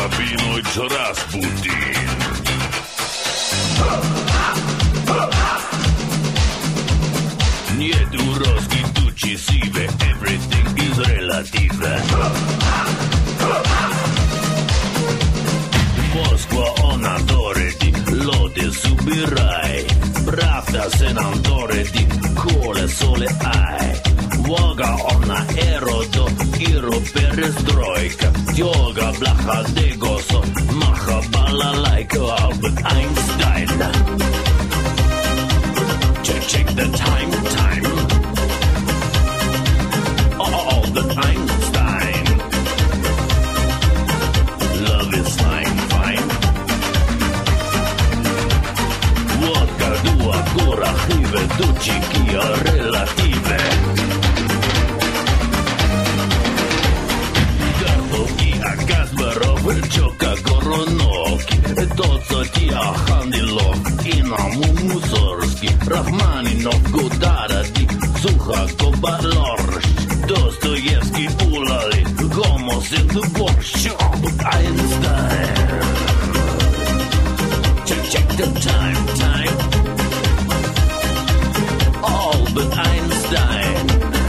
Rabinovič Rasputin. Niedu rozkituci sive, everything is relative. Moskva ona doredi, lode subiraj. Pravda se nam doredi, kole sole aj. Voga ona erodo, iro perestrojka. Yoga blaha degoso, maha balalajka, Albert Einstein. Check the time. Albert Einstein. Love is fine. Vodka, dua, gora, hive, duci, kia, relative. Garbogi, Kasparov, Čoka, Goronoki. To, co ti Handilov, Inamu, Musorski. Rahmaninov, Gudarati, Suha, Kobalorš. Dostojevski, Ulali, Gomos in the Borš. Albert Einstein. Check the time. Albert Einstein.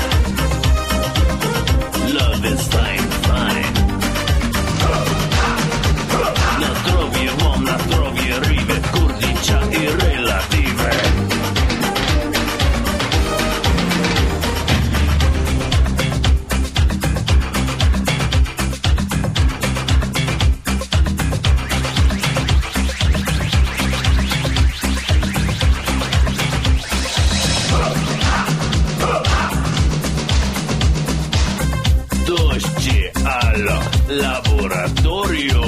Love is fine. Na zdrowie wam, na zdrowie rive, Kurdića i relative. Došće allo laboratorium.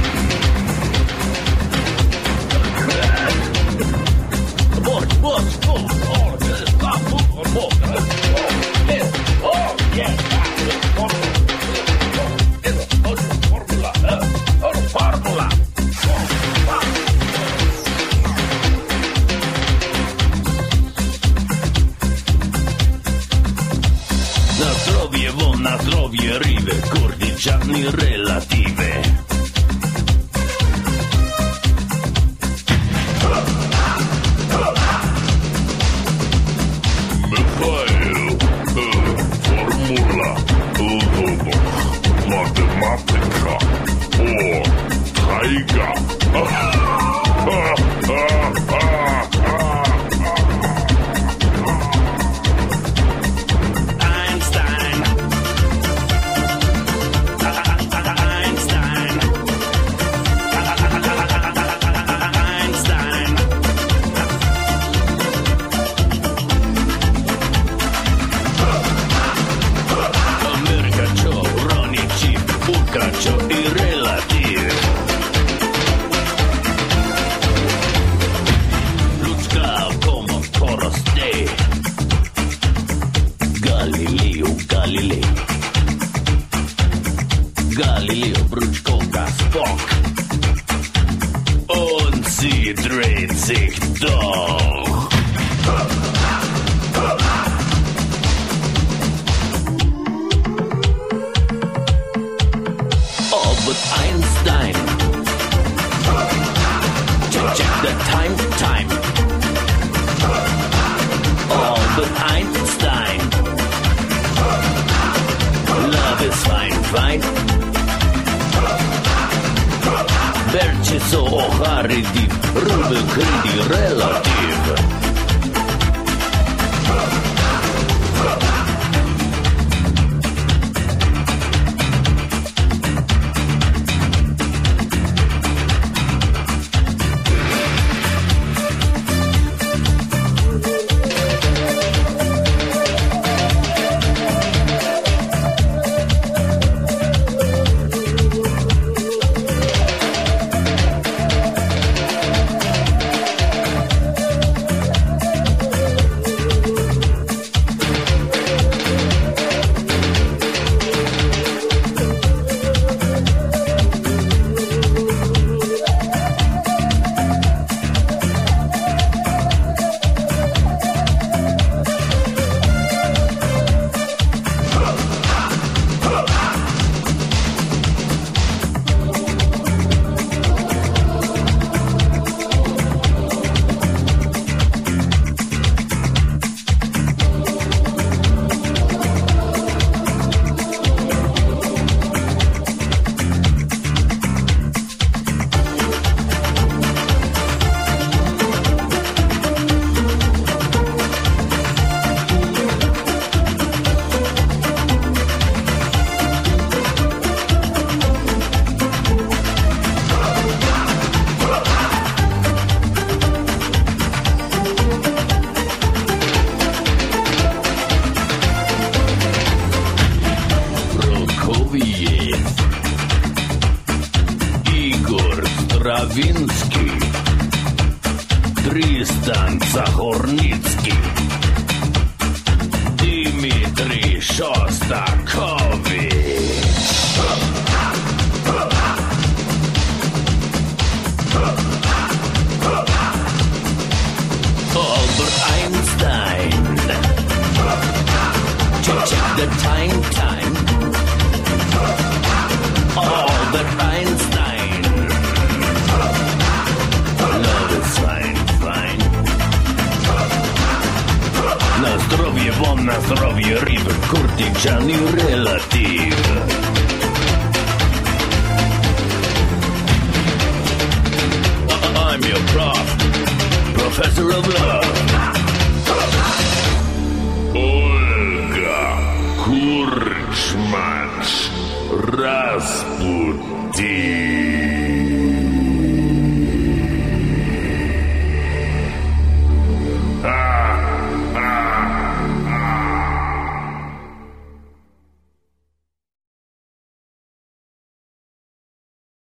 Na zdrowie rive, Kurdića ni relative. Mihail, formula, matematika, tajga. Galileo Bručkoga Spock und sie dreht sich doch. Albert Einstein. Check the time. Albert Einstein. Love is fine. Berče so oharidi, rube kridi relativ. Konstanca Hornicki, Dimitri Shostakovich, Albert Einstein. Check the time. Albert Einstein. Love is fine. Na zdrowie wam, na zdrowie River, Kurdiczan i relativ. I'm your prof, Professor of Love. Olga Kurczmacz Rasputin.